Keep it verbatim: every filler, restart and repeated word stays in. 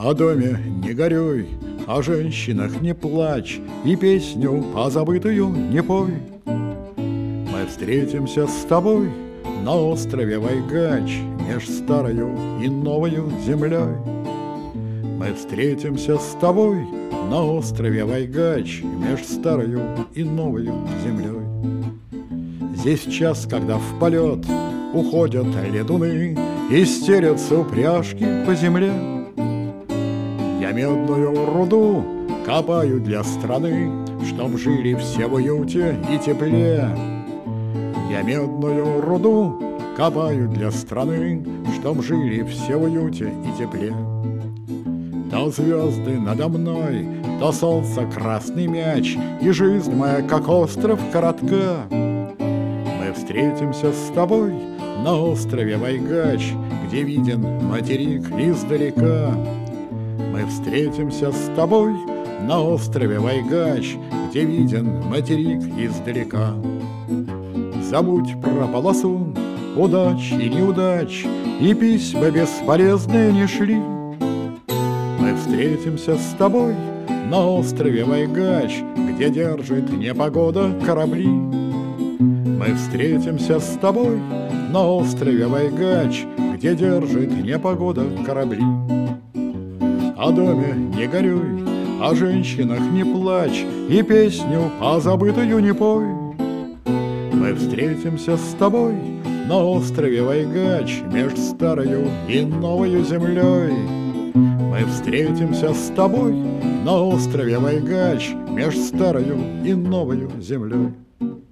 О доме не горюй, о женщинах не плачь, и песню позабытую не пой. Мы встретимся с тобой на острове Вайгач, меж старою и новою землей. Мы встретимся с тобой на острове Вайгач, меж старою и новою землей. Здесь час, когда в полет уходят летуны и стерятся упряжки по земле. Я медную руду копаю для страны, чтоб жили все в уюте и тепле. Я медную руду копаю для страны, чтоб жили все в уюте и тепле. То звезды надо мной, то солнце красный мяч, и жизнь моя, как остров, коротка. Мы встретимся с тобой на острове Вайгач, где виден материк издалека. Мы встретимся с тобой на острове Вайгач, где виден материк издалека. Забудь про полосу удач и неудач, и письма бесполезные не шли. Мы встретимся с тобой на острове Вайгач, где держит непогода корабли. Мы встретимся с тобой на острове Вайгач, где держит непогода корабли. О доме не горюй, о женщинах не плачь, и песню позабытую не пой. Мы встретимся с тобой на острове Вайгач, меж старою и новою землей. Мы встретимся с тобой на острове Вайгач, меж старою и новою землей.